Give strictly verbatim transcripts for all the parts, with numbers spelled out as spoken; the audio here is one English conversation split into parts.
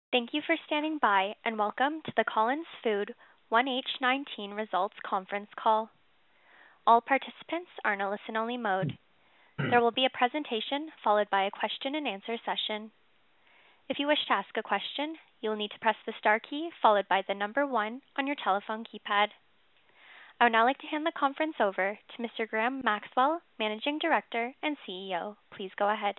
Thank you for standing by, and welcome to the Collins Foods one H nineteen Results Conference Call. All participants are in a listen-only mode. There will be a presentation followed by a question-and-answer session. If you wish to ask a question, you will need to press the star key followed by the number one on your telephone keypad. I would now like to hand the conference over to Mister Graham Maxwell, Managing Director and C E O. Please go ahead.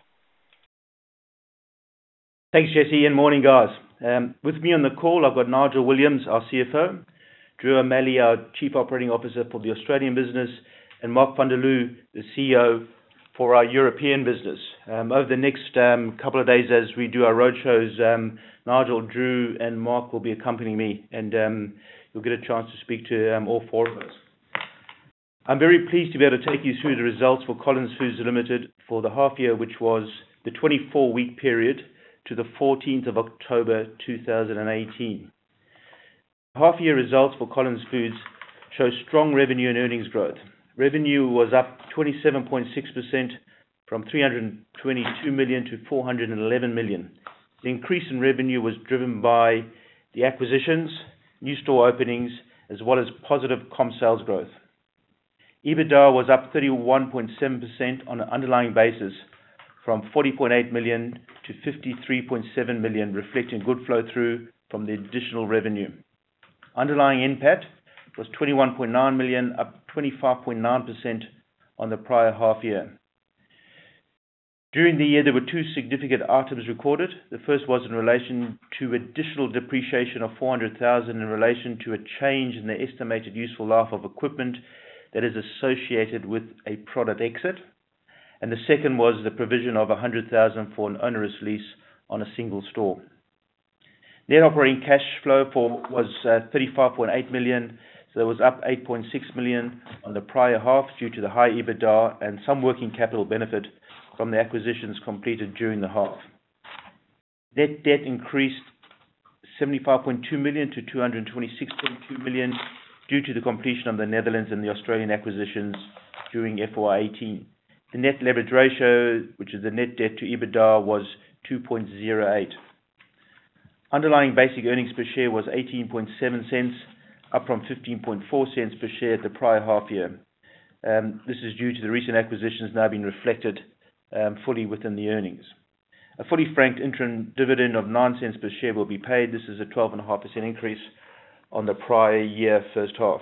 Thanks, Jesse, and morning, guys. Um, with me on the call, I've got Nigel Williams, our C F O, Drew O'Malley, our Chief Operating Officer for the Australian business, and Mark van der Loo, the C E O for our European business. Um, over the next um, couple of days as we do our roadshows, um, Nigel, Drew, and Mark will be accompanying me, and um, you'll get a chance to speak to um, all four of us. I'm very pleased to be able to take you through the results for Collins Foods Limited for the half year, which was the twenty-four week period to the fourteenth of October two thousand eighteen. Half-year results for Collins Foods show strong revenue and earnings growth. Revenue was up twenty-seven point six percent from three hundred twenty-two million to four hundred eleven million. The increase in revenue was driven by the acquisitions, new store openings, as well as positive comp sales growth. EBITDA was up thirty-one point seven percent on an underlying basis, from forty point eight million to fifty-three point seven million, reflecting good flow through from the additional revenue. Underlying N P A T was twenty-one point nine million, up twenty-five point nine percent on the prior half year. During the year, there were two significant items recorded. The first was in relation to additional depreciation of four hundred thousand in relation to a change in the estimated useful life of equipment that is associated with a product exit. And the second was the provision of one hundred thousand dollars for an onerous lease on a single store. Net operating cash flow for was uh, thirty-five point eight million, so it was up eight point six million on the prior half due to the high EBITDA and some working capital benefit from the acquisitions completed during the half. Net debt increased seventy-five point two million to two hundred twenty-six point two million due to the completion of the Netherlands and the Australian acquisitions during F Y eighteen. The net leverage ratio, which is the net debt to EBITDA, was two point zero eight. Underlying basic earnings per share was eighteen point seven cents, up from fifteen point four cents per share at the prior half year. Um, this is due to the recent acquisitions now being reflected um, fully within the earnings. A fully franked interim dividend of nine cents per share will be paid. This is a twelve point five percent increase on the prior year first half.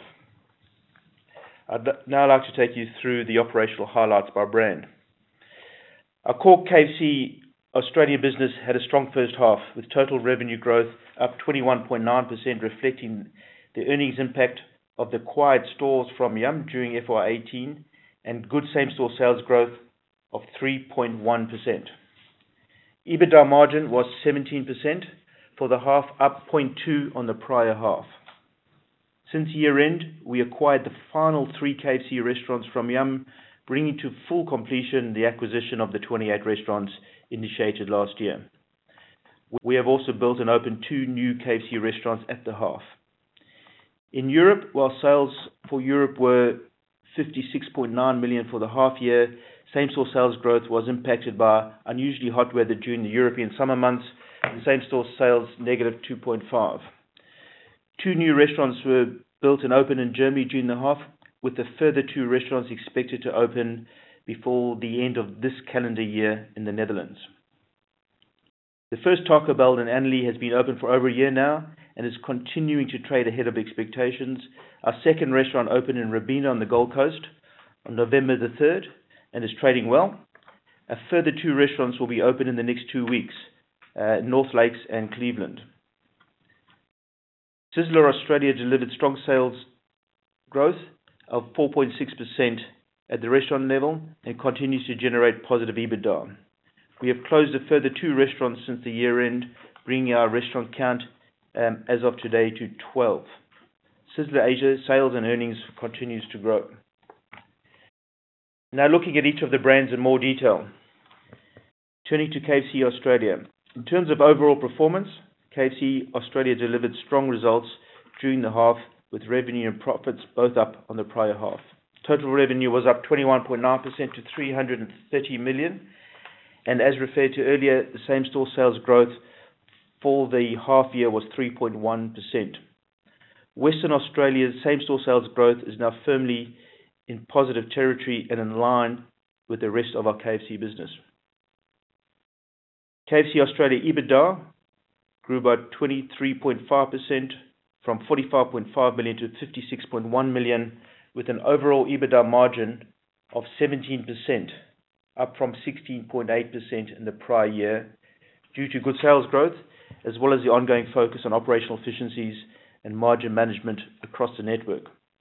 I'd now like to take you through the operational highlights by brand. Our core K F C Australia business had a strong first half, with total revenue growth up twenty-one point nine percent, reflecting the earnings impact of the acquired stores from Yum during F Y eighteen and good same-store sales growth of three point one percent. EBITDA margin was seventeen percent for the half, up zero point two on the prior half. Since year-end, we acquired the final three K F C restaurants from Yum, bringing to full completion the acquisition of the twenty-eight restaurants initiated last year. We have also built and opened two new K F C restaurants at the half. In Europe, while sales for Europe were fifty-six point nine million for the half year, same-store sales growth was impacted by unusually hot weather during the European summer months, and same-store sales negative two point five. Two new restaurants were built and opened in Germany during the half, with a further two restaurants expected to open before the end of this calendar year in the Netherlands. The first Taco Bell in Annerley has been open for over a year now and is continuing to trade ahead of expectations. Our second restaurant opened in Robina on the Gold Coast on November the third and is trading well. A further two restaurants will be open in the next two weeks, uh, North Lakes and Cleveland. Sizzler Australia delivered strong sales growth of four point six percent at the restaurant level and continues to generate positive EBITDA. We have closed a further two restaurants since the year end, bringing our restaurant count um, as of today to twelve. Sizzler Asia sales and earnings continues to grow. Now looking at each of the brands in more detail. Turning to K F C Australia. In terms of overall performance, K F C Australia delivered strong results during the half, with revenue and profits both up on the prior half. Total revenue was up twenty-one point nine percent to three hundred thirty million, and as referred to earlier, the same-store sales growth for the half year was three point one percent. Western Australia's same-store sales growth is now firmly in positive territory and in line with the rest of our K F C business. K F C Australia EBITDA grew by twenty-three point five percent from forty-five point five million to fifty-six point one million, with an overall EBITDA margin of seventeen percent, up from sixteen point eight percent in the prior year, due to good sales growth, as well as the ongoing focus on operational efficiencies and margin management across the network.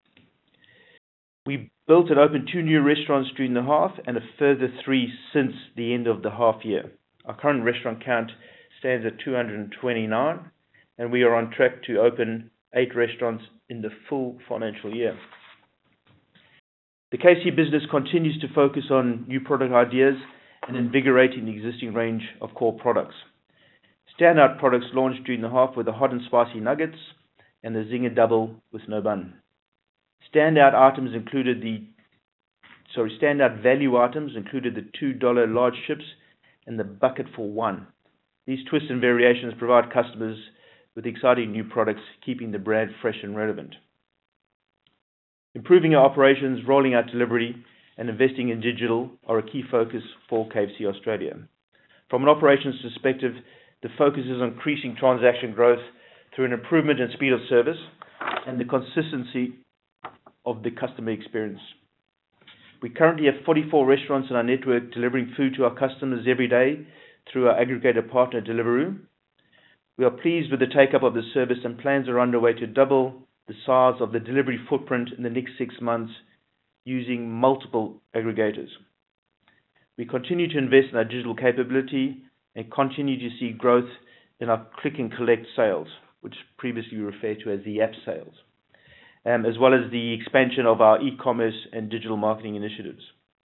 We built and opened two new restaurants during the half and a further three since the end of the half year. Our current restaurant count stands at two hundred twenty-nine, and we are on track to open eight restaurants in the full financial year. The K F C business continues to focus on new product ideas and invigorating the existing range of core products. Standout products launched during the half were the hot and spicy nuggets and the Zinger Double with no bun. Standout items included the, sorry, standout value items included the two dollar large chips and the bucket for one. These twists and variations provide customers with exciting new products, keeping the brand fresh and relevant. Improving our operations, rolling out delivery, and investing in digital are a key focus for K F C Australia. From an operations perspective, the focus is on increasing transaction growth through an improvement in speed of service and the consistency of the customer experience. We currently have forty-four restaurants in our network delivering food to our customers every day through our aggregator partner Deliveroo. We are pleased with the take-up of the service, and plans are underway to double the size of the delivery footprint in the next six months using multiple aggregators. We continue to invest in our digital capability and continue to see growth in our click and collect sales, which previously we referred to as the app sales, um, as well as the expansion of our e-commerce and digital marketing initiatives.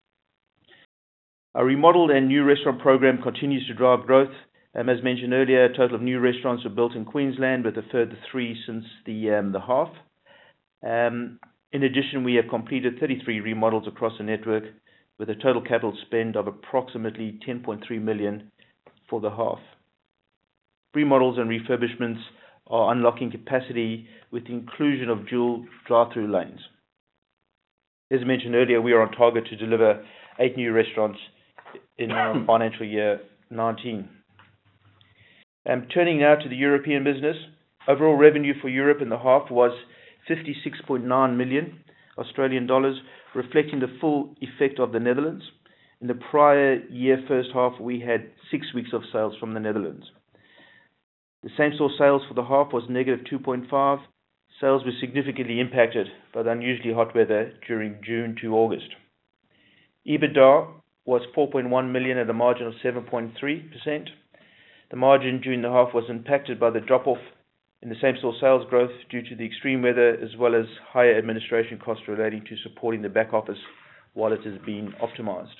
Our remodeled and new restaurant program continues to drive growth. Um, as mentioned earlier, a total of new restaurants were built in Queensland, with a further three since the um, the half. Um, in addition, we have completed thirty-three remodels across the network, with a total capital spend of approximately ten point three million for the half. Remodels and refurbishments are unlocking capacity with the inclusion of dual drive-through lanes. As mentioned earlier, we are on target to deliver eight new restaurants in our financial year nineteen. Um, turning now to the European business, overall revenue for Europe in the half was fifty-six point nine million Australian dollars, reflecting the full effect of the Netherlands. In the prior year first half, we had six weeks of sales from the Netherlands. The same-store sales for the half was negative two point five. Sales were significantly impacted by the unusually hot weather during June to August. EBITDA was four point one million at a margin of seven point three percent. The margin during the half was impacted by the drop-off in the same-store sales growth due to the extreme weather, as well as higher administration costs relating to supporting the back office while it has been optimized.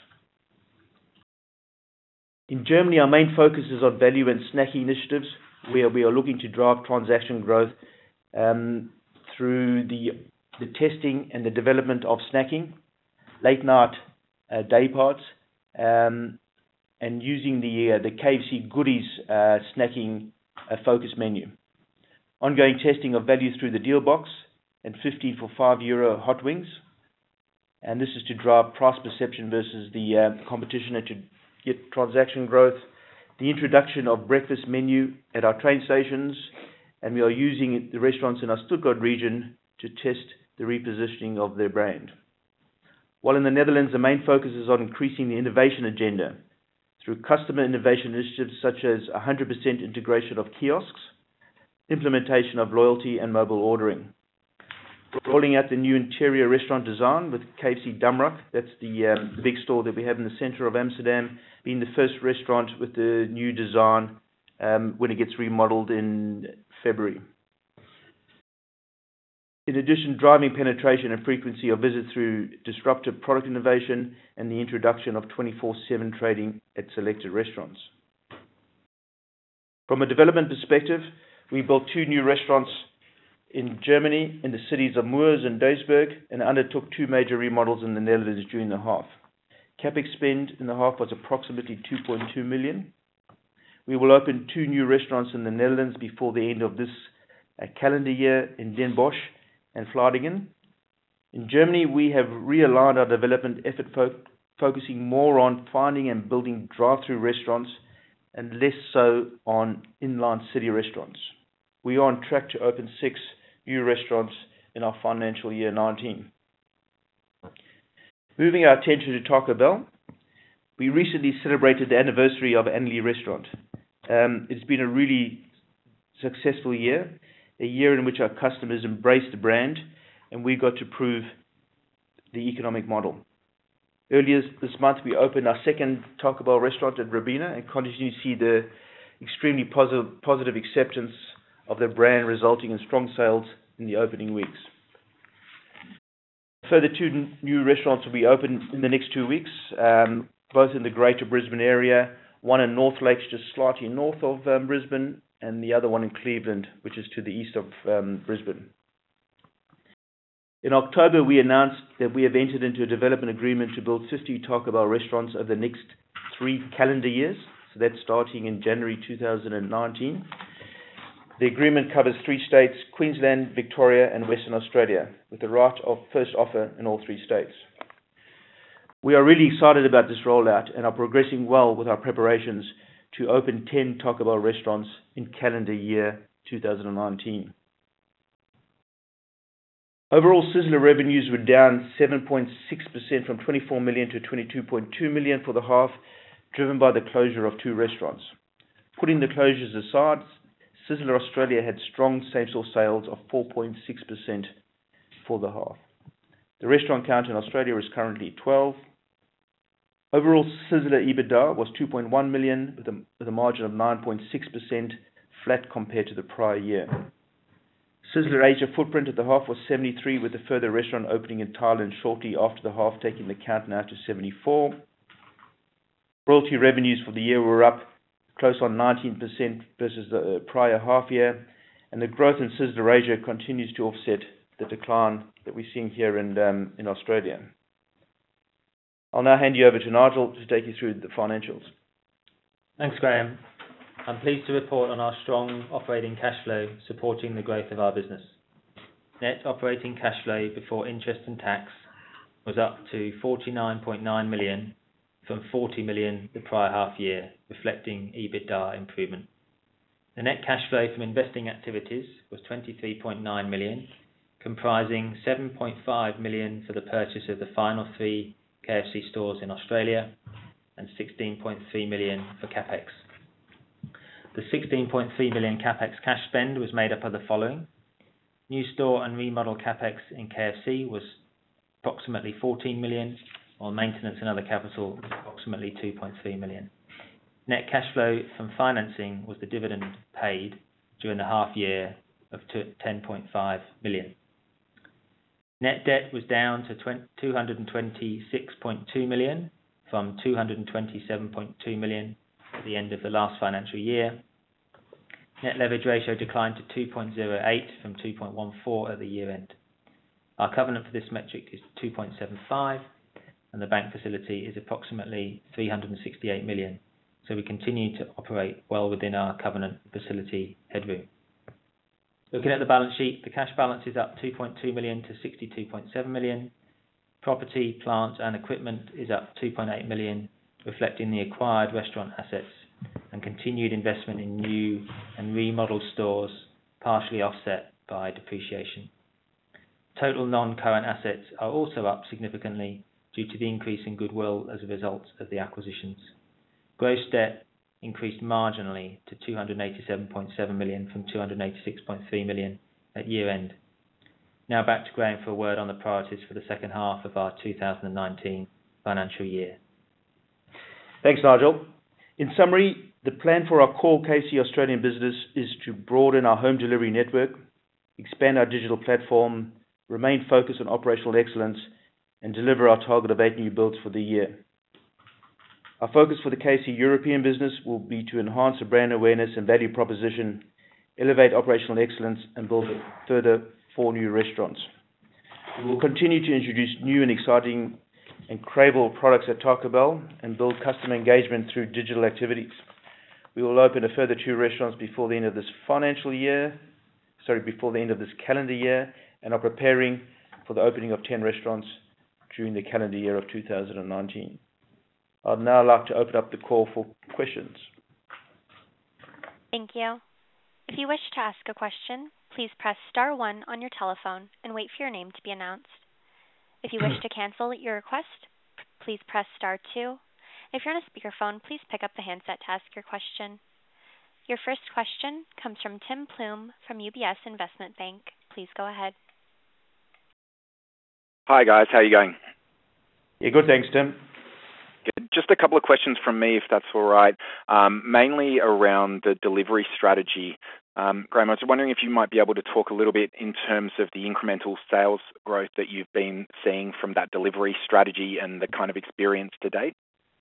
In Germany, our main focus is on value and snacking initiatives, where we are looking to drive transaction growth um, through the, the testing and the development of snacking, late night uh, day parts, um, and using the uh, the K F C Goodies uh, snacking uh, focus menu. Ongoing testing of value through the deal box and fifteen for five euro hot wings. And this is to drive price perception versus the uh, competition and to get transaction growth. The introduction of breakfast menu at our train stations, and we are using the restaurants in our Stuttgart region to test the repositioning of their brand. While in the Netherlands, the main focus is on increasing the innovation agenda through customer innovation initiatives such as one hundred percent integration of kiosks, implementation of loyalty and mobile ordering. Rolling out the new interior restaurant design with K F C Damrak, that's the, um, the big store that we have in the centre of Amsterdam, being the first restaurant with the new design um, when it gets remodeled in February. In addition, driving penetration and frequency of visits through disruptive product innovation and the introduction of twenty-four seven trading at selected restaurants. From a development perspective, we built two new restaurants in Germany in the cities of Moers and Duisburg, and undertook two major remodels in the Netherlands during the half. Capex spend in the half was approximately two point two million. We will open two new restaurants in the Netherlands before the end of this uh, calendar year in Den Bosch and Vlaardingen. In Germany, we have realigned our development effort, fo focusing more on finding and building drive-through restaurants and less so on inline city restaurants. We are on track to open six new restaurants in our financial year nineteen. Moving our attention to Taco Bell, we recently celebrated the anniversary of Annerley Restaurant. Um, it's been a really successful year, a year in which our customers embraced the brand and we got to prove the economic model. Earlier this month, we opened our second Taco Bell restaurant at Robina and continue to see the extremely positive, positive acceptance of the brand, resulting in strong sales in the opening weeks. Further two new restaurants will be open in the next two weeks, um, both in the Greater Brisbane area, one in North Lakes, just slightly north of um, Brisbane, and the other one in Cleveland, which is to the east of um, Brisbane. In October, we announced that we have entered into a development agreement to build fifty Taco Bell restaurants over the next three calendar years, so that's starting in January two thousand nineteen. The agreement covers three states, Queensland, Victoria, and Western Australia, with the right of first offer in all three states. We are really excited about this rollout and are progressing well with our preparations to open ten Taco Bell restaurants in calendar year two thousand nineteen. Overall, Sizzler revenues were down seven point six percent from twenty-four million to twenty-two point two million for the half, driven by the closure of two restaurants. Putting the closures aside, Sizzler Australia had strong same-store sales of four point six percent for the half. The restaurant count in Australia is currently twelve. Overall, Sizzler EBITDA was two point one million with a, with a margin of nine point six percent, flat compared to the prior year. Sizzler Asia footprint at the half was seventy-three, with a further restaurant opening in Thailand shortly after the half, taking the count now to seventy-four. Royalty revenues for the year were up close on nineteen percent versus the prior half year, and the growth in Sizzler Asia continues to offset the decline that we're seeing here in, um, in Australia. I'll now hand you over to Nigel to take you through the financials. Thanks, Graham. I'm pleased to report on our strong operating cash flow supporting the growth of our business. Net operating cash flow before interest and tax was up to forty-nine point nine million from forty million the prior half year, reflecting EBITDA improvement. The net cash flow from investing activities was twenty-three point nine million, comprising seven point five million for the purchase of the final three K F C stores in Australia and sixteen point three million for CapEx. The sixteen point three million CapEx cash spend was made up of the following. New store and remodel CapEx in K F C was approximately fourteen million, while maintenance and other capital was approximately two point three million. Net cash flow from financing was the dividend paid during the half year of ten point five million. Net debt was down to two hundred twenty-six point two million from two hundred twenty-seven point two million at the end of the last financial year. Net leverage ratio declined to two point zero eight from two point one four at the year end. Our covenant for this metric is two point seven five, and the bank facility is approximately three hundred sixty-eight million, so we continue to operate well within our covenant facility headroom. Looking at the balance sheet, the cash balance is up two point two million to sixty-two point seven million. Property, plant and equipment is up two point eight million, reflecting the acquired restaurant assets and continued investment in new and remodeled stores, partially offset by depreciation. Total non-current assets are also up significantly due to the increase in goodwill as a result of the acquisitions. Gross debt increased marginally to two hundred eighty-seven point seven million from two hundred eighty-six point three million at year end. Now back to Graham for a word on the priorities for the second half of our two thousand nineteen financial year. Thanks, Nigel. In summary, the plan for our core K F C Australian business is to broaden our home delivery network, expand our digital platform, remain focused on operational excellence, and deliver our target of eight new builds for the year. Our focus for the K F C European business will be to enhance the brand awareness and value proposition, elevate operational excellence, and build further four new restaurants. We will continue to introduce new and exciting and craveable products at Taco Bell and build customer engagement through digital activities. We will open a further two restaurants before the end of this financial year, sorry, before the end of this calendar year, and are preparing for the opening of ten restaurants during the calendar year of two thousand nineteen. I'd now like to open up the call for questions. Thank you. If you wish to ask a question, please press star one on your telephone and wait for your name to be announced. If you wish to cancel your request, please press star two. If you're on a speakerphone, please pick up the handset to ask your question. Your first question comes from Tim Plume from U B S Investment Bank. Please go ahead. Hi guys, how are you going? Yeah, good, thanks, Tim. Good. Just a couple of questions from me, if that's all right. Um, mainly around the delivery strategy. Um, Graham, I was wondering if you might be able to talk a little bit in terms of the incremental sales growth that you've been seeing from that delivery strategy and the kind of experience to date.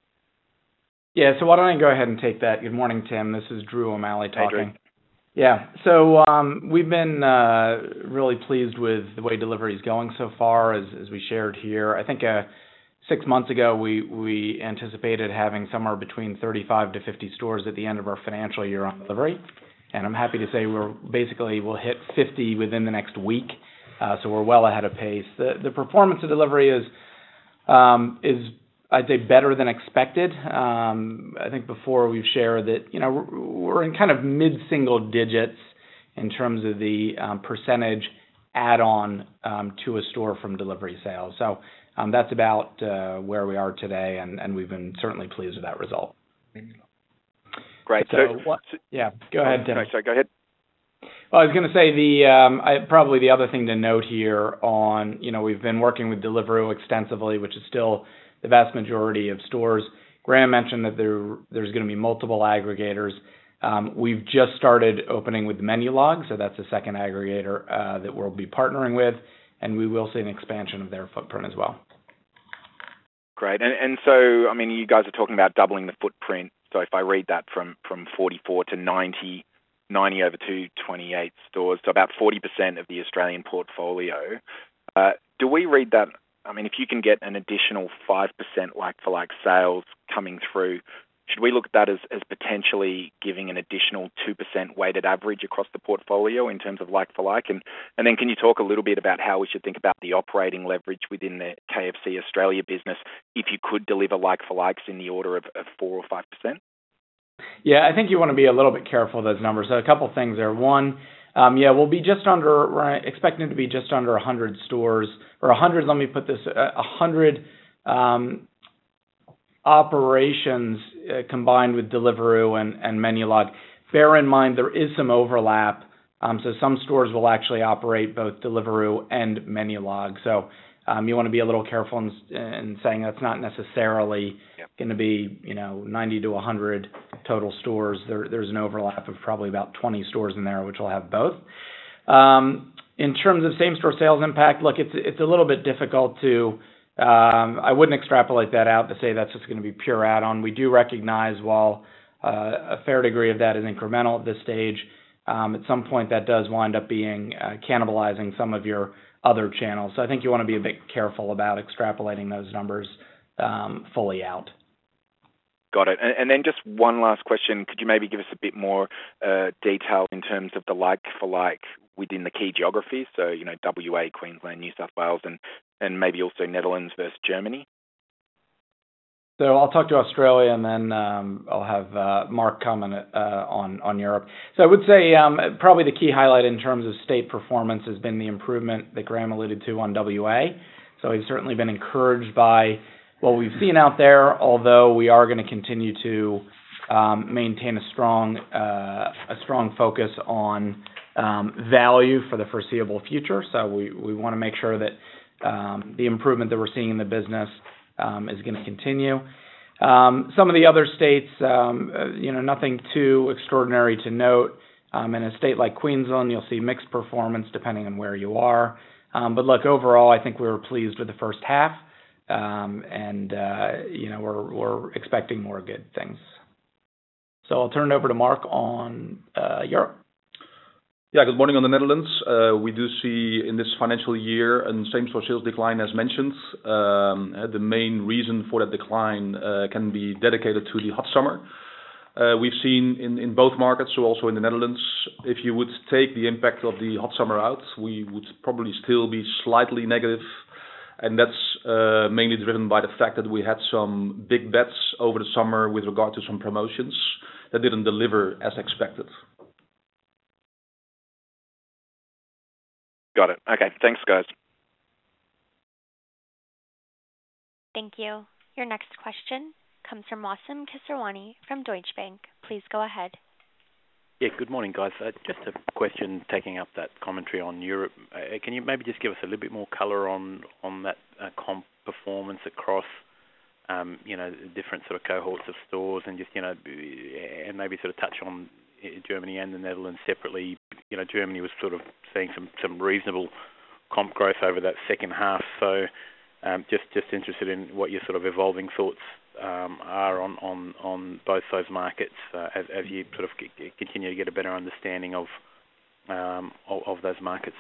Yeah, so why don't I go ahead and take that. Good morning, Tim. This is Drew O'Malley talking. Hey, Drew. Yeah, so um, we've been uh, really pleased with the way delivery is going so far, as, as we shared here. I think uh, six months ago we, we anticipated having somewhere between thirty-five to fifty stores at the end of our financial year on delivery. And I'm happy to say we're basically we'll hit fifty within the next week, uh, so we're well ahead of pace. The the performance of delivery is um, is I'd say better than expected. Um, I think before we've shared that you know we're, we're in kind of mid-single digits in terms of the um, percentage add-on um, to a store from delivery sales. So um, that's about uh, where we are today, and, and we've been certainly pleased with that result. Great. So, so, what, so yeah, go ahead, Tim. No, sorry, go ahead. Well, I was going to say the um, I, probably the other thing to note here on, you know, we've been working with Deliveroo extensively, which is still the vast majority of stores. Graham mentioned that there there's going to be multiple aggregators. Um, we've just started opening with Menulog, so that's the second aggregator uh, that we'll be partnering with, and we will see an expansion of their footprint as well. Great. And, and so, I mean, you guys are talking about doubling the footprint. So if I read that from, from forty-four to ninety, ninety over to twenty-eight stores, so about forty percent of the Australian portfolio, uh, do we read that, I mean, if you can get an additional five percent like-for-like sales coming through, should we look at that as, as potentially giving an additional two percent weighted average across the portfolio in terms of like-for-like? And, and then can you talk a little bit about how we should think about the operating leverage within the K F C Australia business if you could deliver like-for-likes in the order of, of four or five percent? Yeah, I think you want to be a little bit careful with those numbers. So a couple of things there. One, um, yeah, we'll be just under, we're expecting to be just under one hundred stores, or one hundred, let me put this, uh, one hundred um, operations uh, combined with Deliveroo and, and Menulog. Bear in mind there is some overlap, um, so some stores will actually operate both Deliveroo and Menulog. So um, you want to be a little careful in, in saying that's not necessarily yep. going to be, you know, ninety to one hundred total stores. There, there's an overlap of probably about twenty stores in there, which will have both. Um, in terms of same-store sales impact, look, it's it's a little bit difficult to. Um, I wouldn't extrapolate that out to say that's just going to be pure add-on. We do recognize while uh, a fair degree of that is incremental at this stage, um, at some point that does wind up being uh, cannibalizing some of your other channels. So I think you want to be a bit careful about extrapolating those numbers um, fully out. Got it. And, and then just one last question. Could you maybe give us a bit more uh, detail in terms of the like-for-like within the key geographies? So, you know, W A, Queensland, New South Wales, and, and maybe also Netherlands versus Germany? So I'll talk to Australia, and then um, I'll have uh, Mark comment uh, on, on Europe. So I would say um, probably the key highlight in terms of state performance has been the improvement that Graham alluded to on W A. So we've certainly been encouraged by what we've seen out there, although we are going to continue to um, maintain a strong uh, a strong focus on um, value for the foreseeable future. So we, we want to make sure that um, the improvement that we're seeing in the business um, is going to continue. Um, some of the other states, um, uh, you know, nothing too extraordinary to note. Um, in a state like Queensland, you'll see mixed performance depending on where you are. Um, but look, overall, I think we were pleased with the first half. Um, and, uh, you know, we're, we're expecting more good things. So I'll turn it over to Mark on uh, Europe. Yeah, good morning on the Netherlands. Uh, we do see in this financial year a same-store sales decline as mentioned. Um, the main reason for that decline uh, can be dedicated to the hot summer. Uh, we've seen in, in both markets, so also in the Netherlands, if you would take the impact of the hot summer out, we would probably still be slightly negative. And that's uh, mainly driven by the fact that we had some big bets over the summer with regard to some promotions that didn't deliver as expected. Got it. Okay. Thanks, guys. Thank you. Your next question comes from Wasim Kisirwani from Deutsche Bank. Please go ahead. Yeah, good morning, guys. Uh, just a question taking up that commentary on Europe. Uh, can you maybe just give us a little bit more colour on on that uh, comp performance across, um, you know, different sort of cohorts of stores, and just, you know, and maybe sort of touch on Germany and the Netherlands separately. You know, Germany was sort of seeing some, some reasonable comp growth over that second half. So um, just just interested in what your sort of evolving thoughts um, are on, on, on both those markets uh, as, as you sort of c- continue to get a better understanding of um, of, of those markets.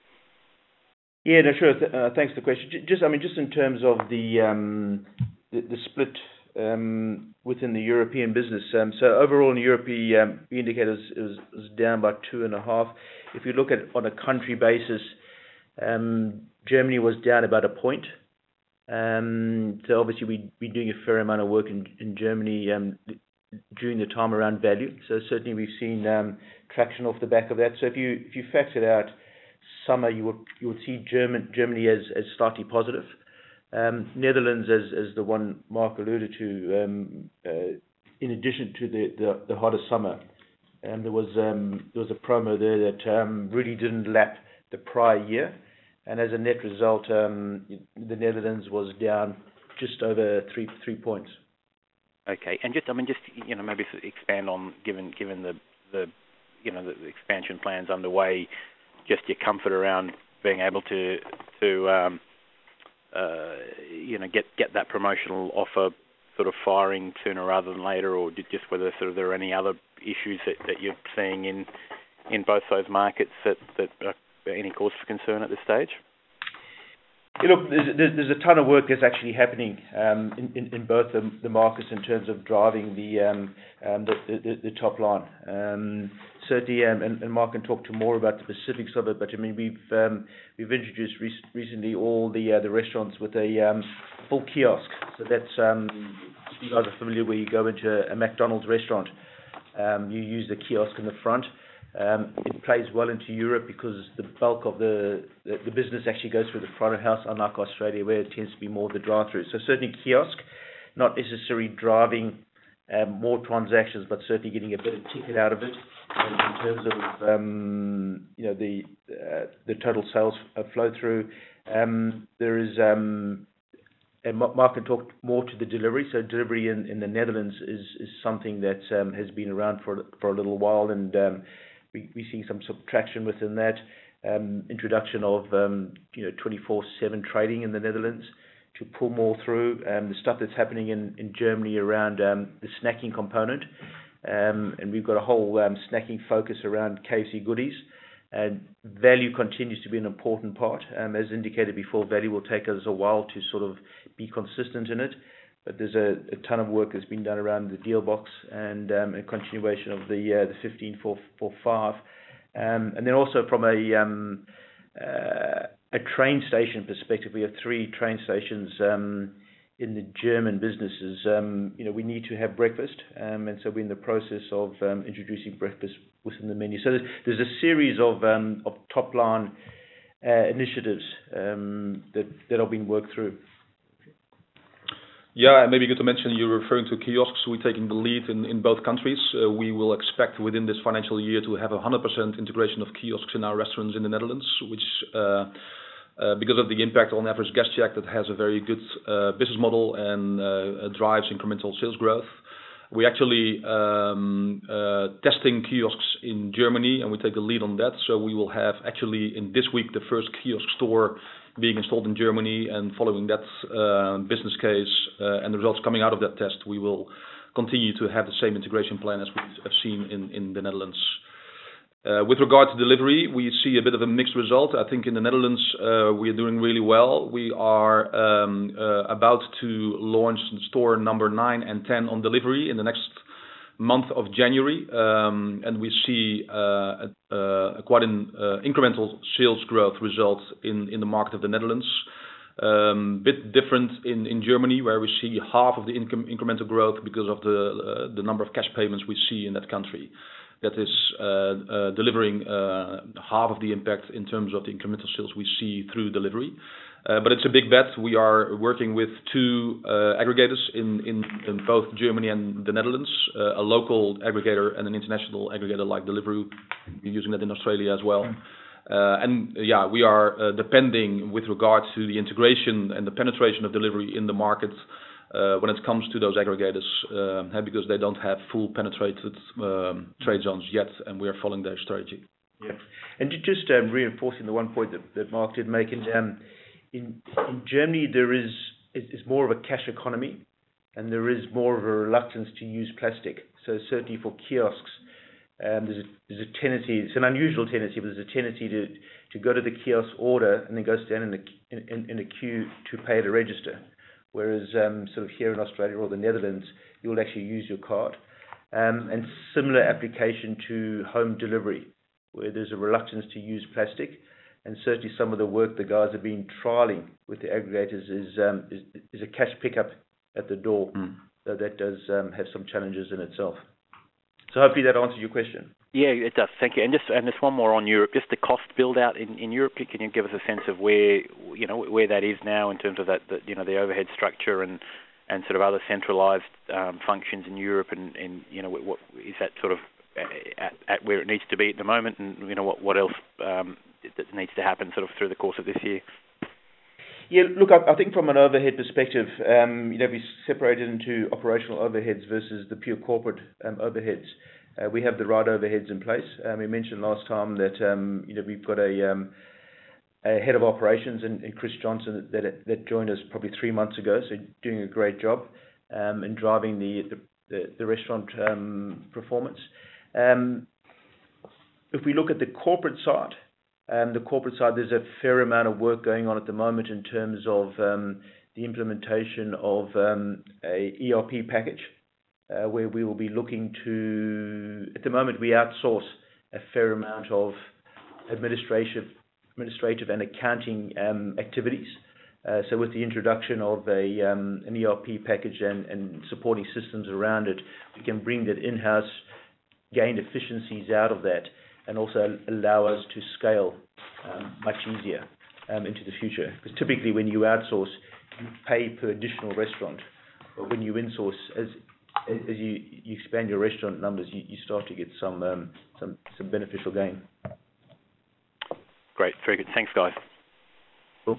Yeah, no, sure. Th- uh, thanks for the question. J- Just, I mean, just in terms of the um, the, the split um, within the European business. Um, so overall in Europe, the um, indicators is, is down by two and a half. If you look at on a country basis, um, Germany was down about a point. Um, so obviously we we're doing a fair amount of work in, in Germany um, during the time around value. So certainly we've seen um, traction off the back of that. So if you if you factor out summer, you would you would see German, Germany as, as slightly positive. Um, Netherlands, as as the one Mark alluded to, um, uh, in addition to the, the, the hotter summer, um, there was um, there was a promo there that um, really didn't lap the prior year. And as a net result, um, the Netherlands was down just over three three points. Okay, and just I mean, just you know, maybe expand on given given the the you know the expansion plans underway, just your comfort around being able to to um, uh, you know get get that promotional offer sort of firing sooner rather than later, or just whether sort of there are any other issues that, that you're seeing in in both those markets that that are any cause for concern at this stage? You look, there's, there's, there's a ton of work that's actually happening um, in, in, in both the, the markets in terms of driving the um, um, the, the, the top line. Um, certainly, um, and, and Mark can talk to more about the specifics of it. But I mean, we've um, we've introduced re- recently all the uh, the restaurants with a um, full kiosk. So that's um, you guys are familiar where you go into a McDonald's restaurant, um, you use the kiosk in the front. Um, it plays well into Europe because the bulk of the, the, the business actually goes through the front of house, unlike Australia where it tends to be more the drive-through. So certainly kiosk, not necessarily driving um, more transactions, but certainly getting a better ticket out of it in terms of um, you know the uh, the total sales flow through. Um, there is um, and Mark can talk more to the delivery. So delivery in, in the Netherlands is, is something that um, has been around for for a little while, and um, We, we see some subtraction within that. Um, introduction of um, you know twenty-four seven trading in the Netherlands to pull more through. Um, the stuff that's happening in, in Germany around um, the snacking component. Um, and we've got a whole um, snacking focus around K F C goodies. And value continues to be an important part. Um, as indicated before, value will take us a while to sort of be consistent in it. But there's a, a ton of work that's been done around the deal box and um, a continuation of the uh, the fifteen four four five, um, and then also from a um, uh, a train station perspective, we have three train stations um, in the German businesses. Um, you know, we need to have breakfast, um, and so we're in the process of um, introducing breakfast within the menu. So there's, there's a series of um, of top line uh, initiatives um, that that are being worked through. Yeah, and maybe good to mention, you're referring to kiosks. We're taking the lead in, in both countries. Uh, we will expect within this financial year to have a one hundred percent integration of kiosks in our restaurants in the Netherlands, which, uh, uh, because of the impact on average guest check, that has a very good uh, business model and uh, drives incremental sales growth. We're actually um, uh, testing kiosks in Germany, and we take the lead on that. So we will have actually in this week the first kiosk store being installed in Germany, and following that uh, business case uh, and the results coming out of that test, we will continue to have the same integration plan as we have seen in, in the Netherlands. Uh, with regard to delivery, we see a bit of a mixed result. I think in the Netherlands uh, we are doing really well. We are um, uh, about to launch store number nine and ten on delivery in the next month of January, um, and we see uh, uh, quite an uh, incremental sales growth result in, in the market of the Netherlands. Um, bit different in, in Germany, where we see half of the income incremental growth because of the uh, the number of cash payments we see in that country. That is uh, uh, delivering uh, half of the impact in terms of the incremental sales we see through delivery. Uh, but it's a big bet. We are working with two uh, aggregators in, in, in both Germany and the Netherlands, uh, a local aggregator and an international aggregator like Deliveroo. We're using that in Australia as well. Uh, and uh, yeah, we are uh, depending with regard to the integration and the penetration of delivery in the market uh, when it comes to those aggregators, uh, because they don't have full penetrated um, trade zones yet, and we are following their strategy. Yeah, and just um, reinforcing the one point that, that Mark did make, in, um, in in Germany there is is more of a cash economy, and there is more of a reluctance to use plastic. So certainly for kiosks, Um, there's, a, there's a tendency, it's an unusual tendency, but there's a tendency to, to go to the kiosk, order, and then go stand in a, in, in a queue to pay at a register. Whereas um, sort of here in Australia or the Netherlands, you'll actually use your card. Um, and similar application to home delivery, where there's a reluctance to use plastic. And certainly some of the work the guys have been trialling with the aggregators is, um, is, is a cash pickup at the door. Mm. So that does um, have some challenges in itself. So hopefully that answers your question. Yeah, it does. Thank you. And just and just one more on Europe. Just the cost build out in, in Europe. Can you give us a sense of where you know where that is now in terms of that, that you know the overhead structure and, and sort of other centralised um, functions in Europe, and, and you know what, what is that sort of at, at where it needs to be at the moment, and you know what what else um, that needs to happen sort of through the course of this year. Yeah, look, I, I think from an overhead perspective, um, you know, we separated into operational overheads versus the pure corporate um, overheads. Uh, we have the right overheads in place. Um, we mentioned last time that um, you know we've got a, um, a head of operations in, in Chris Johnson that that joined us probably three months ago, so doing a great job um, in driving the the, the, the restaurant um, performance. Um, if we look at the corporate side. Um, the corporate side, there's a fair amount of work going on at the moment in terms of um, the implementation of um, a E R P package, uh, where we will be looking to, at the moment we outsource a fair amount of administrative, administrative and accounting um, activities. Uh, so with the introduction of a um, an E R P package and, and supporting systems around it, we can bring that in-house, gain efficiencies out of that, and also allow us to scale um, much easier um, into the future. Because typically when you outsource, you pay per additional restaurant. But when you insource, as as you, you expand your restaurant numbers, you, you start to get some, um, some some beneficial gain. Great, very good. Thanks, guys. Cool.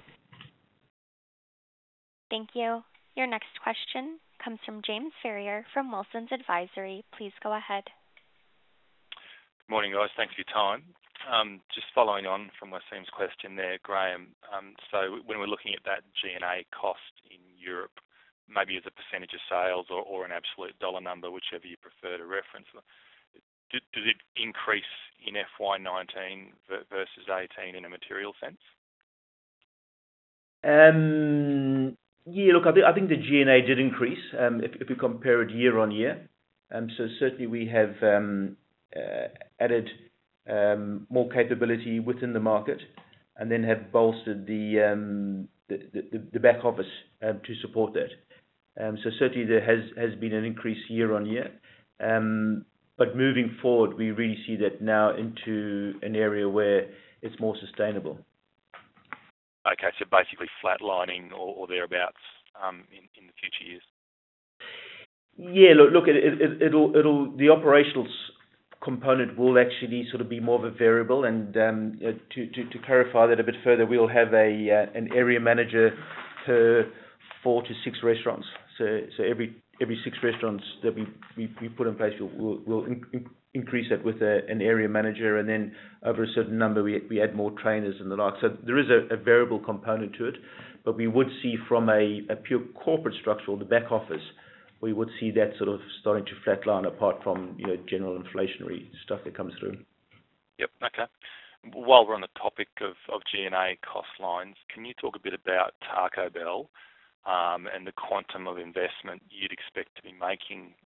Thank you. Your next question comes from James Ferrier from Wilsons Advisory. Please go ahead. Good morning, guys. Thanks for your time. Um, just following on from Wasim's question there, Graham. Um, so when we're looking at that G and A cost in Europe, maybe as a percentage of sales or, or an absolute dollar number, whichever you prefer to reference, do, does it increase in F Y nineteen versus eighteen in a material sense? Um, yeah, look, I, th- I think the G and A did increase um, if, if we compare it year on year. Um, so certainly we have um, Uh, added um, more capability within the market, and then have bolstered the um, the, the, the back office um, to support that. Um, so certainly there has, has been an increase year on year, um, but moving forward, we really see that now into an area where it's more sustainable. Okay, so basically flatlining or, or thereabouts um, in, in the future years. Yeah, look, look, it, it, it'll, it'll the operational component will actually sort of be more of a variable, and um, uh, to, to, to clarify that a bit further, we'll have a uh, an area manager per four to six restaurants. So so every every six restaurants that we, we, we put in place, we'll, we'll, we'll in, in, increase that with a, an area manager, and then over a certain number we we add more trainers and the like. So there is a, a variable component to it, but we would see from a, a pure corporate structure, or the back office, we would see that sort of starting to flatline apart from, you know, general inflationary stuff that comes through. Yep, okay. While we're on the topic of, of G and A cost lines, can you talk a bit about Taco Bell um, and the quantum of investment you'd expect to be making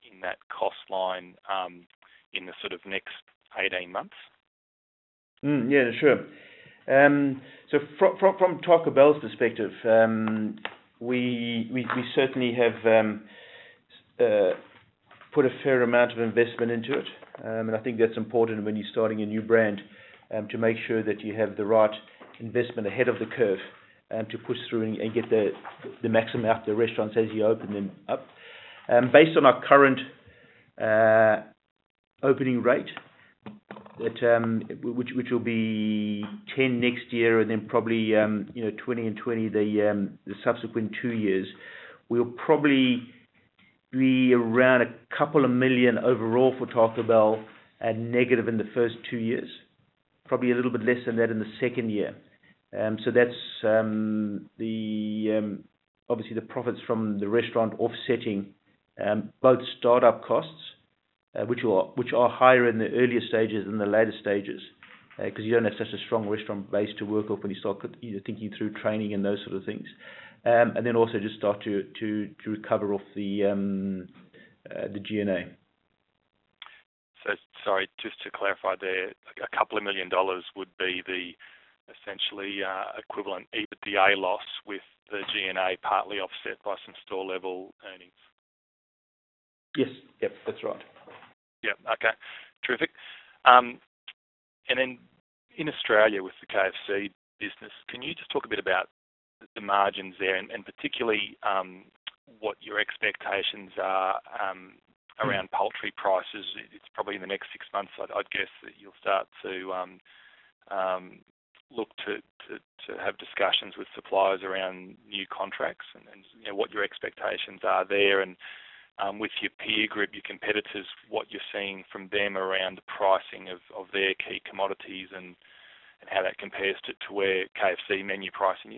in that cost line um, in the sort of next eighteen months? Mm, yeah, sure. Um, so from, from, from Taco Bell's perspective, um, we, we we certainly have um, uh, put a fair amount of investment into it, um, and I think that's important when you're starting a new brand, um, to make sure that you have the right investment ahead of the curve, um, to push through and, and get the the maximum out of the restaurants as you open them up. Um, based on our current uh, opening rate, that um, which which will be ten next year, and then probably um, you know twenty and twenty the um, the subsequent two years, we'll probably be around a couple of million overall for Taco Bell, and negative in the first two years. Probably a little bit less than that in the second year. Um, so that's um, the um, obviously the profits from the restaurant offsetting um, both startup costs, uh, which are which are higher in the earlier stages than the later stages, because uh, you don't have such a strong restaurant base to work off when you start you know, thinking through training and those sort of things, um, and then also just start to to, to recover off the um, uh, the G and A. So, sorry, just to clarify there, a couple of million dollars would be the essentially uh, equivalent EBITDA loss, with the G and A partly offset by some store-level earnings. Yes, yep, that's right. Yep, okay, terrific. Um, and then in Australia with the K F C business, can you just talk a bit about the margins there, and, and particularly um, what your expectations are um, around poultry prices? It's probably in the next six months, I'd, I'd guess, that you'll start to um, um, look to, to, to have discussions with suppliers around new contracts, and, and you know, what your expectations are there, and um, with your peer group, your competitors, what you're seeing from them around the pricing of, of their key commodities, and, and how that compares to, to where K F C menu pricing is.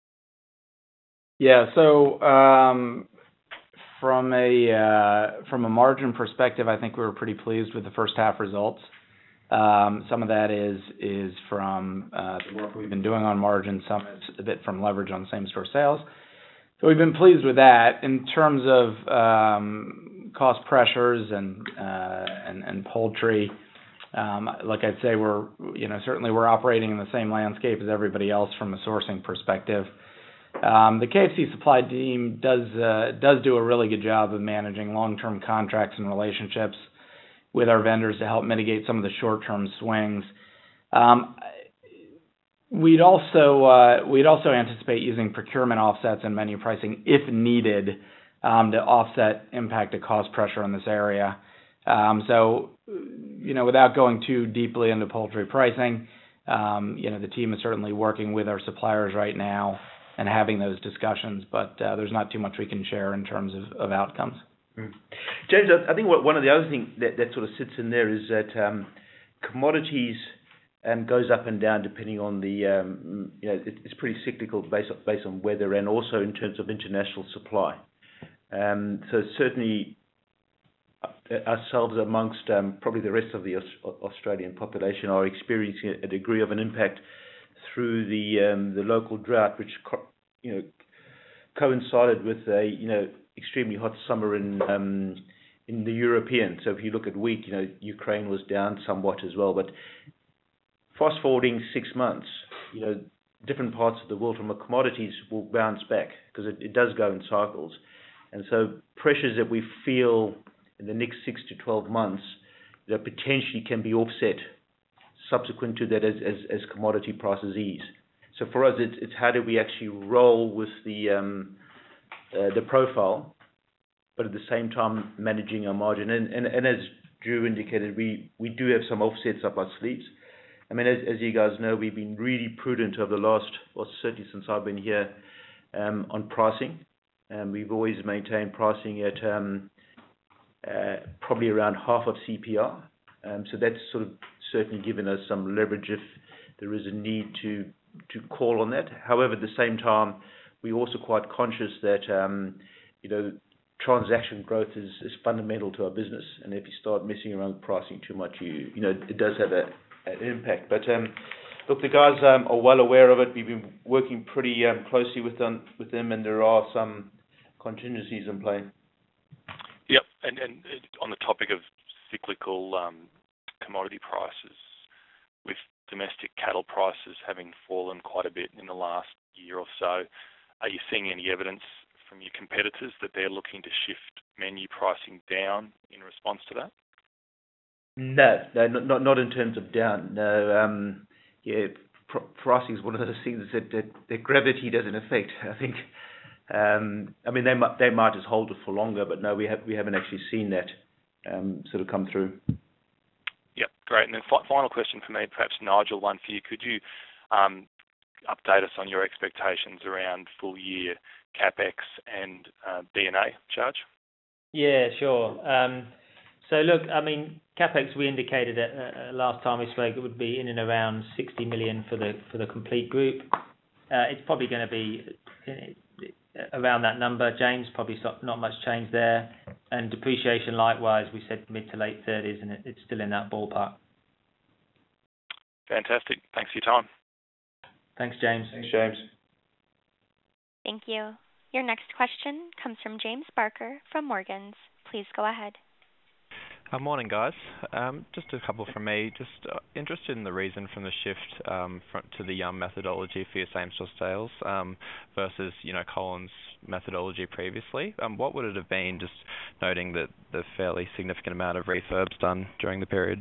Yeah, so um, from a uh, from a margin perspective, I think we were pretty pleased with the first half results. Um, some of that is is from uh, the work we've been doing on margin. Some is a bit from leverage on same-store sales. So we've been pleased with that. In terms of um, cost pressures and uh, and, and poultry, um, like I'd say, we're you know certainly we're operating in the same landscape as everybody else from a sourcing perspective. Um, the K F C supply team does uh, does do a really good job of managing long-term contracts and relationships with our vendors to help mitigate some of the short-term swings. Um, we'd also uh, we'd also anticipate using procurement offsets and menu pricing if needed um, to offset impact of cost pressure in this area. Um, so, you know, without going too deeply into poultry pricing, um, you know, the team is certainly working with our suppliers right now and having those discussions, but uh, there's not too much we can share in terms of, of outcomes. Mm. James, I think what, one of the other things that, that sort of sits in there is that um, commodities um, goes up and down depending on the, um, you know, it, it's pretty cyclical based on, based on weather, and also in terms of international supply. Um, so certainly ourselves amongst um, probably the rest of the Aus- Australian population are experiencing a degree of an impact through the um, the local drought, which co- you know coincided with a you know extremely hot summer in um, in the European. So if you look at wheat, you know Ukraine was down somewhat as well. But fast forwarding six months, you know different parts of the world from the commodities will bounce back, because it, it does go in cycles, and so pressures that we feel in the next six to twelve months, you know, potentially can be offset subsequent to that as, as, as commodity prices ease. So for us, it's, it's how do we actually roll with the um, uh, the profile, but at the same time managing our margin. And, and, and as Drew indicated, we, we do have some offsets up our sleeves. I mean, as, as you guys know, we've been really prudent over the last, well, certainly since I've been here, um, on pricing. And we've always maintained pricing at um, uh, probably around half of C P R. Um, so that's sort of certainly given us some leverage if there is a need to to call on that. However, at the same time, we're also quite conscious that um, you know transaction growth is, is fundamental to our business, and if you start messing around with pricing too much, you you know it does have a, an impact. But um, look, the guys um, are well aware of it. We've been working pretty um, closely with them with them, and there are some contingencies in play. Yep. and, and on the topic of cyclical um, commodity prices, with domestic cattle prices having fallen quite a bit in the last year or so, are you seeing any evidence from your competitors that they're looking to shift menu pricing down in response to that? No, no, not not in terms of down. No, um, yeah, pr- pricing is one of those things that, that, that gravity doesn't affect. I think. Um, I mean, they might they might just hold it for longer, but no, we have we haven't actually seen that um, sort of come through. Yep, great. And then fi- final question for me, perhaps Nigel, one for you. Could you um, update us on your expectations around full year CapEx and uh, D and A charge? Yeah, sure. Um, so look, I mean, CapEx we indicated at, uh, last time we spoke it would be in and around sixty million for the for the complete group. Uh, it's probably going to be around that number, James. Probably not much change there. And depreciation, likewise, we said mid to late thirties, and it, it's still in that ballpark. Fantastic. Thanks for your time. Thanks, James. Thanks, James. Thank you. Your next question comes from James Barker from Morgans. Please go ahead. Uh, morning, guys. Um, just a couple from me. Just uh, interested in the reason from the shift um, from, to the Yum methodology for your same-store sales um, versus, you know, Collins' methodology previously. Um, what would it have been, just noting that the fairly significant amount of refurbs done during the period?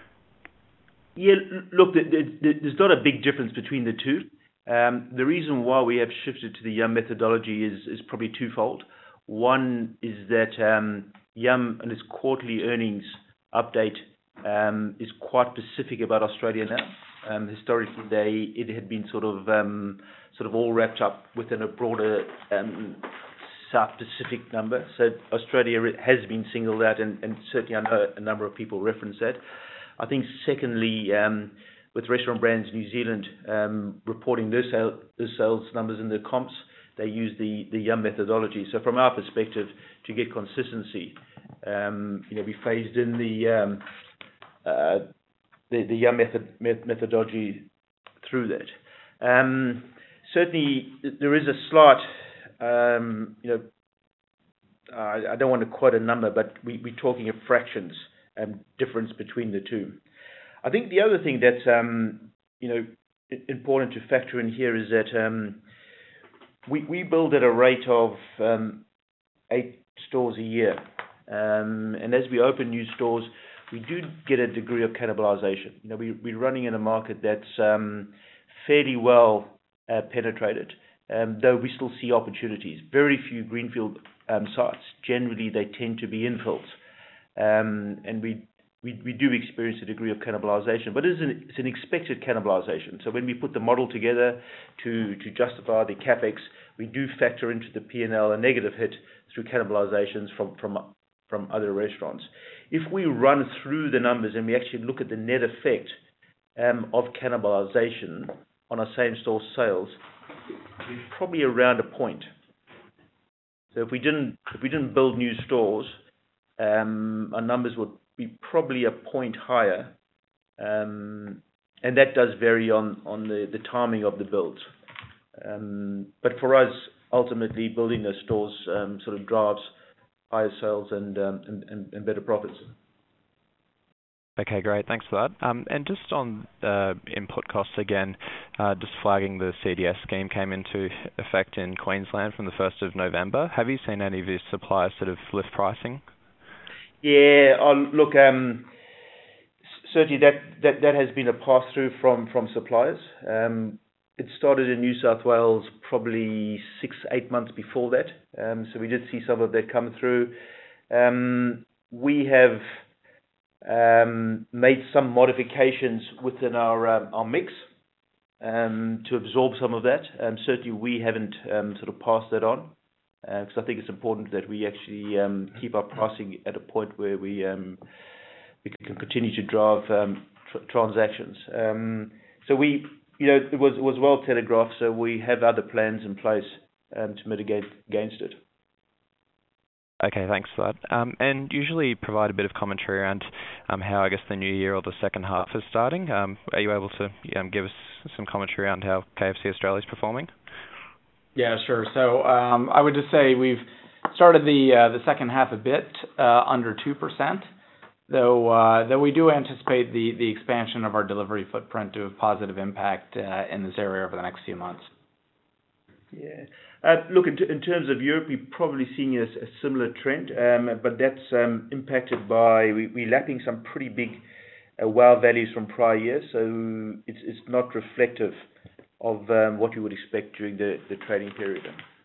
Yeah, look, there's not a big difference between the two. Um, the reason why we have shifted to the Yum methodology is, is probably twofold. One is that um, Yum and its quarterly earnings update um, is quite specific about Australia now. Um, historically, they it had been sort of um, sort of all wrapped up within a broader um, South Pacific number. So Australia has been singled out, and, and certainly I know a number of people reference that. I think secondly, um, with Restaurant Brands New Zealand um, reporting their, sale, their sales numbers and their comps, they use the, the Yum methodology. So from our perspective, to get consistency, um, you know, we phased in the um, uh, the, the Yum method, methodology through that. Um, certainly, there is a slight, um, you know, uh, I don't want to quote a number, but we, we're talking of fractions um, difference between the two. I think the other thing that's um, you know important to factor in here is that um, we we build at a rate of um, eight stores a year, um, and as we open new stores, we do get a degree of cannibalization. You know, we we're running in a market that's um, fairly well uh, penetrated, um, though we still see opportunities. Very few greenfield um, sites. Generally, they tend to be infills, um, and we. We, we do experience a degree of cannibalization, but it's an, it's an expected cannibalization. So when we put the model together to, to justify the CapEx, we do factor into the P and L a negative hit through cannibalizations from, from, from other restaurants. If we run through the numbers and we actually look at the net effect um, of cannibalization on our same-store sales, it's probably around a point. So if we didn't if we didn't build new stores, um, our numbers would be probably a point higher, um, and that does vary on, on the, the timing of the builds. Um, but for us, ultimately, building those stores um, sort of drives higher sales and, um, and, and, and better profits. Okay, great. Thanks for that. Um, and just on uh, input costs again, uh, just flagging the C D S scheme came into effect in Queensland from the first of November. Have you seen any of your suppliers sort of lift pricing? Yeah, I'll, look, um, certainly that, that, that has been a pass-through from, from suppliers. Um, it started in New South Wales probably six, eight months before that, um, so we did see some of that come through. Um, we have um, made some modifications within our, um, our mix um, to absorb some of that. Um, certainly we haven't um, sort of passed that on. Because uh, I think it's important that we actually um, keep our pricing at a point where we um, we can continue to drive um, tr- transactions. Um, so we, you know, it was it was well telegraphed. So we have other plans in place um, to mitigate against it. Okay, thanks for that. Um, and usually provide a bit of commentary around um, how I guess the new year or the second half is starting. Um, are you able to um, give us some commentary around how K F C Australia is performing? Yeah, sure. So um, I would just say we've started the uh, the second half a bit uh, under two percent, though uh, though we do anticipate the, the expansion of our delivery footprint to have positive impact uh, in this area over the next few months. Yeah. Uh, look, in, t- in terms of Europe, we're probably seeing a, a similar trend, um, but that's um, impacted by, we, we're lapping some pretty big uh, wow values from prior years, so it's, it's not reflective of um, what you would expect during the, the trading period.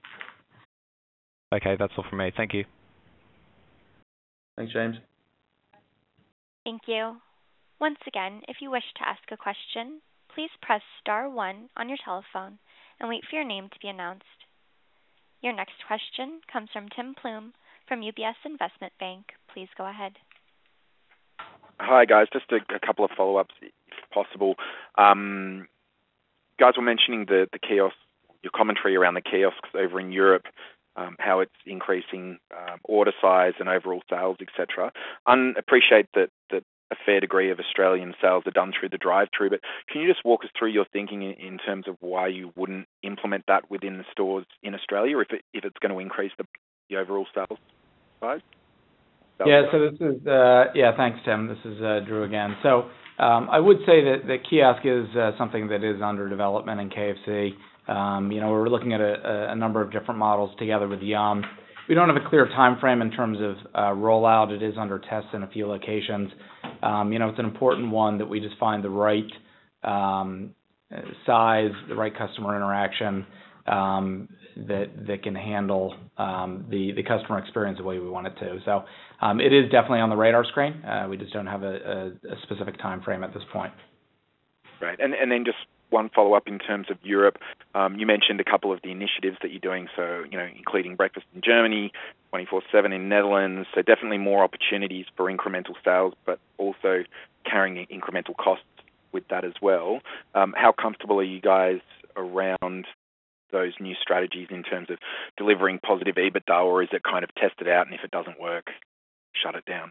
Okay, that's all from me. Thank you. Thanks, James. Thank you. Once again, if you wish to ask a question, please press star one on your telephone and wait for your name to be announced. Your next question comes from Tim Plume from U B S Investment Bank. Please go ahead. Hi, guys. Just a, a couple of follow-ups, if possible. Um, guys were mentioning the, the kiosk, your commentary around the kiosks over in Europe, um, how it's increasing um, order size and overall sales, et cetera. I appreciate that, that a fair degree of Australian sales are done through the drive-through, but can you just walk us through your thinking in, in terms of why you wouldn't implement that within the stores in Australia if it, if it's going to increase the, the overall sales size? Yeah, so this is, uh, yeah, thanks, Tim. This is uh, Drew again. So um, I would say that the kiosk is uh, something that is under development in K F C. Um, you know, we're looking at a, a number of different models together with Yum. We don't have a clear time frame in terms of uh, rollout. It is under test in a few locations. Um, you know, it's an important one that we just find the right um, size, the right customer interaction um, that that can handle um, the the customer experience the way we want it to. So um, it is definitely on the radar screen. Uh, we just don't have a, a, a specific time frame at this point. Right, and and then just one follow-up in terms of Europe. Um, you mentioned a couple of the initiatives that you're doing, so, you know, including breakfast in Germany, twenty-four seven in Netherlands, so definitely more opportunities for incremental sales, but also carrying incremental costs with that as well. Um, how comfortable are you guys around those new strategies in terms of delivering positive EBITDA, or is it kind of tested out and if it doesn't work, shut it down?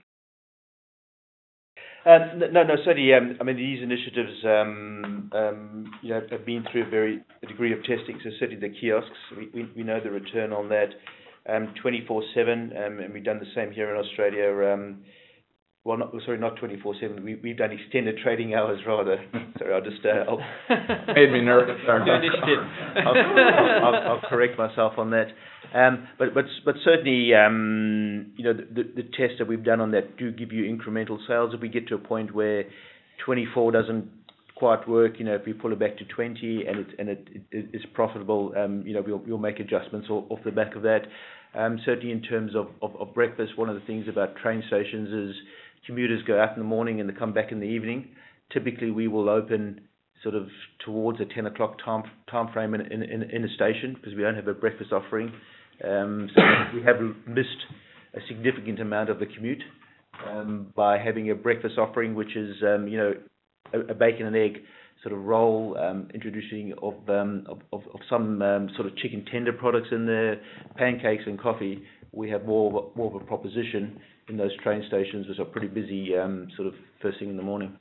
Um, no, no, certainly. Um, I mean, these initiatives, um, um, you know, have been through a very a degree of testing. So certainly the kiosks, we, we, we know the return on that. Um, twenty-four seven, um, and we've done the same here in Australia. Um, well, not sorry, not twenty-four seven. We, we've done extended trading hours rather. Sorry, I'll just uh, I'll made me nervous. I'll, I'll, I'll, I'll correct myself on that. Um, but but but certainly, um, you know, the, the, the tests that we've done on that do give you incremental sales. If we get to a point where twenty-four doesn't quite work, you know, if we pull it back to twenty and it and it, it is profitable, um, you know, we'll we'll make adjustments off, off the back of that. Um, certainly, in terms of, of, of breakfast, one of the things about train stations is commuters go out in the morning and they come back in the evening. Typically, we will open sort of towards a ten o'clock time time frame in in, in, in a station because we don't have a breakfast offering. Um, so we have missed a significant amount of the commute um, by having a breakfast offering, which is um, you know a, a bacon and egg sort of roll, um, introducing of, um, of, of of some um, sort of chicken tender products in there, pancakes and coffee. We have more more of a proposition in those train stations, which are pretty busy, um, sort of first thing in the morning.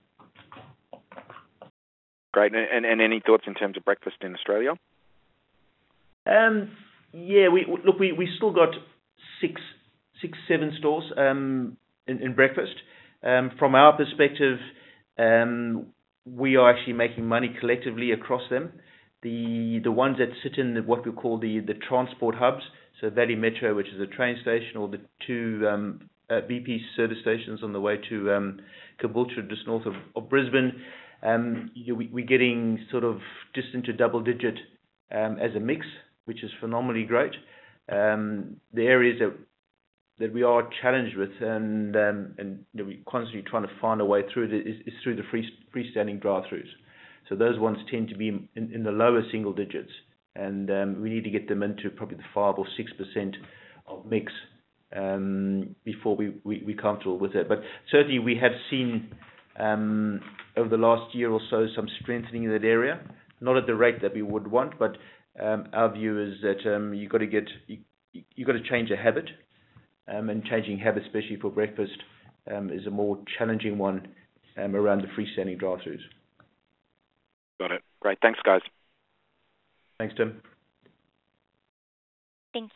Great, and, and, and any thoughts in terms of breakfast in Australia? Um. Yeah, we look. We, we still got six, six, seven stores um, in, in breakfast. Um, from our perspective, um, we are actually making money collectively across them. The the ones that sit in the, what we call the, the transport hubs, so Valley Metro, which is a train station, or the two um, uh, B P service stations on the way to um, Caboolture, just north of, of Brisbane. Um, you know, we, we're getting sort of just into double digit um, as a mix, which is phenomenally great. Um, the areas that that we are challenged with, and um, and you know, we're constantly trying to find a way through it, is, is through the free, freestanding drive-throughs. So those ones tend to be in, in the lower single digits, and um, we need to get them into probably the five or six percent of mix um, before we, we we're comfortable with it. But certainly we have seen um, over the last year or so some strengthening in that area, not at the rate that we would want, but Um, our view is that um, you've got to get you, you've got to change a habit, um, and changing habits, especially for breakfast, um, is a more challenging one um, around the freestanding drive-throughs. Got it. Great. Thanks, guys. Thanks, Tim. Thank you.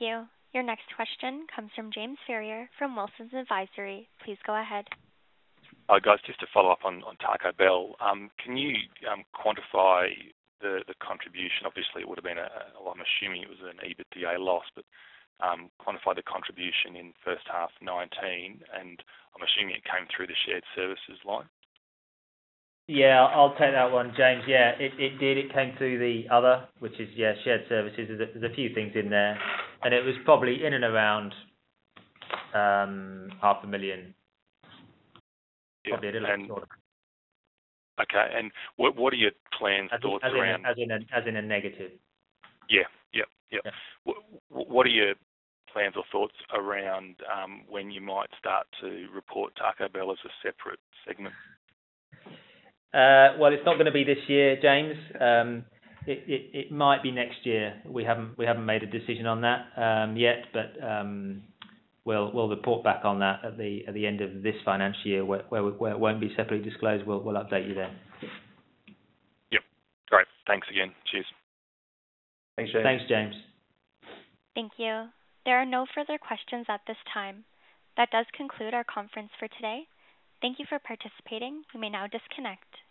Your next question comes from James Ferrier from Wilsons Advisory. Please go ahead. Hi, guys. Just to follow up on, on Taco Bell, um, can you um, quantify the, the contribution? Obviously, it would have been a, well, I'm assuming it was an EBITDA loss, but um, quantify the contribution in first half nineteen, and I'm assuming it came through the shared services line. Yeah, I'll take that one, James. Yeah, it, it did. It came through the other, which is, yeah, shared services. There's a, there's a few things in there. And it was probably in and around um, half a million. Yeah. Probably a little and, short. Okay, and what what are your plans, as thoughts in, as around... In a, as, in a, as in a negative. Yeah, yeah, yeah. yeah. What, what are your plans or thoughts around um, when you might start to report Taco Bell as a separate segment? Uh, well, it's not going to be this year, James. Um, it, it, it might be next year. We haven't we haven't made a decision on that um, yet, but um, we'll we'll report back on that at the at the end of this financial year, where where, where it won't be separately disclosed. We'll we'll update you then. Yep, great. Thanks again. Cheers. Thanks, James. Thanks, James. Thank you. There are no further questions at this time. That does conclude our conference for today. Thank you for participating. You may now disconnect.